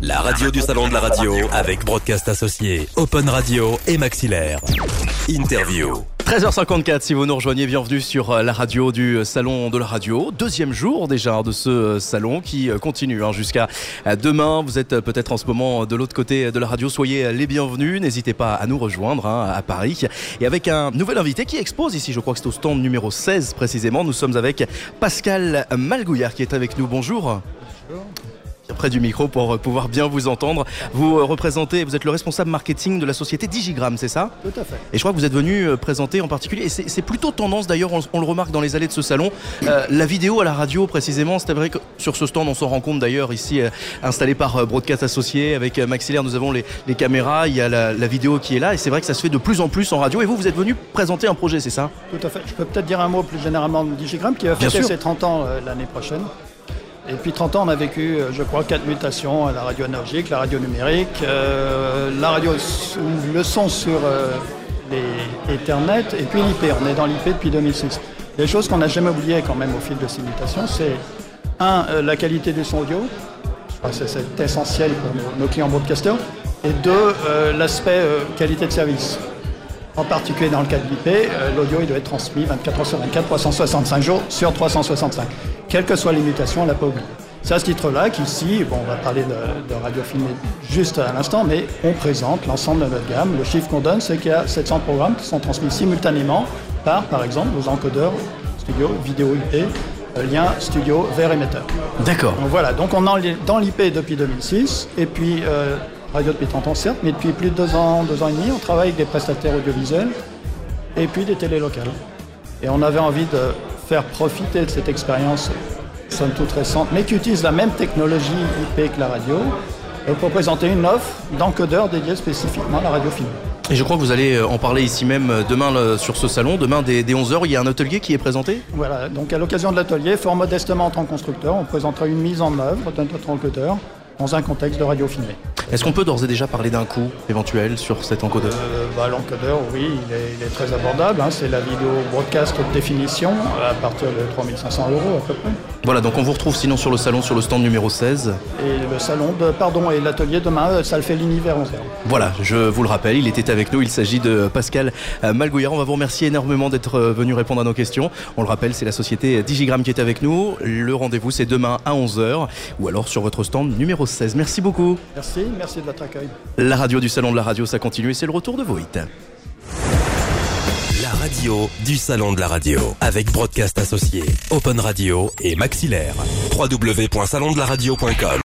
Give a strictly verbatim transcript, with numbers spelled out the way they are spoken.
La radio du salon de la radio avec Broadcast Associé, Open Radio et Maxillaire. Interview. treize heures cinquante-quatre, si vous nous rejoignez, bienvenue sur la radio du salon de la radio. Deuxième jour déjà de ce salon qui continue hein, jusqu'à demain. Vous êtes peut-être en ce moment de l'autre côté de la radio, soyez les bienvenus. N'hésitez pas à nous rejoindre hein, à Paris. Et avec un nouvel invité qui expose ici, je crois que c'est au stand numéro seize précisément. Nous sommes avec Pascal Malgouillard qui est avec nous. Bonjour. Bonjour. Près du micro pour pouvoir bien vous entendre. Vous représentez, vous êtes le responsable marketing de la société Digigram, c'est ça ? Tout à fait. Et je crois que vous êtes venu présenter en particulier, et c'est, c'est plutôt tendance d'ailleurs, on, on le remarque dans les allées de ce salon, euh, la vidéo à la radio précisément. C'est vrai que sur ce stand, on s'en rend compte d'ailleurs ici, euh, installé par euh, Broadcast Associé, avec euh, Maxillaire, nous avons les, les caméras, il y a la, la vidéo qui est là, et c'est vrai que ça se fait de plus en plus en radio. Et vous, vous êtes venu présenter un projet, c'est ça ? Tout à fait. Je peux peut-être dire un mot plus généralement de Digigram qui va fêter ses trente ans euh, l'année prochaine. Et puis trente ans, on a vécu, je crois, quatre mutations, la radio analogique, la radio numérique, euh, la radio, le son sur euh, les Ethernet, et puis l'I P. On est dans l'I P depuis deux mille six. Les choses qu'on n'a jamais oubliées quand même au fil de ces mutations, c'est un, euh, la qualité du son audio, je crois que c'est, c'est essentiel pour nos, nos clients broadcasters, et deux, euh, l'aspect euh, qualité de service. En particulier dans le cas de l'I P, euh, l'audio il doit être transmis vingt-quatre heures sur vingt-quatre, trois cent soixante-cinq jours sur trois cent soixante-cinq. Quelles que soient les mutations, on ne l'a pas oublié. C'est à ce titre-là qu'ici, bon, on va parler de, de radio filmée juste à l'instant, mais on présente l'ensemble de notre gamme. Le chiffre qu'on donne, c'est qu'il y a sept cents programmes qui sont transmis simultanément par, par exemple, nos encodeurs studio, vidéo I P, euh, lien studio vers émetteur. D'accord. Donc voilà, donc on est dans l'I P depuis deux mille six, et puis... Euh, radio depuis trente ans certes, mais depuis plus de deux ans, deux ans et demi, on travaille avec des prestataires audiovisuels et puis des télés locales. Et on avait envie de faire profiter de cette expérience, somme toute récente, mais qui utilise la même technologie I P que la radio, pour présenter une offre d'encodeur dédiée spécifiquement à la radio filmée. Et je crois que vous allez en parler ici même demain le, sur ce salon. Demain, dès, dès onze heures, il y a un atelier qui est présenté ? Voilà, donc à l'occasion de l'atelier, fort modestement en tant que constructeur, on présentera une mise en œuvre de notre encodeur dans un contexte de radio filmée. Est-ce qu'on peut d'ores et déjà parler d'un coût éventuel sur cet encodeur ? euh, bah, L'encodeur, oui, il est, il est très abordable. Hein, c'est la vidéo broadcast haute définition à partir de trois mille cinq cents euros à peu près. Voilà, donc on vous retrouve sinon sur le salon, sur le stand numéro seize. Et le salon, de, pardon, et l'atelier demain, ça le fait l'univers onze heures. Voilà, je vous le rappelle, il était avec nous, il s'agit de Pascal Malgouillard. On va vous remercier énormément d'être venu répondre à nos questions. On le rappelle, c'est la société Digigram qui est avec nous. Le rendez-vous, c'est demain à onze heures ou alors sur votre stand numéro seize. Merci beaucoup. Merci, merci de votre accueil. La radio du salon de la radio, ça continue et c'est le retour de vos hits. La radio du salon de la radio avec Broadcast Associé, Open Radio et Maxillaire. w w w point salon de la radio point com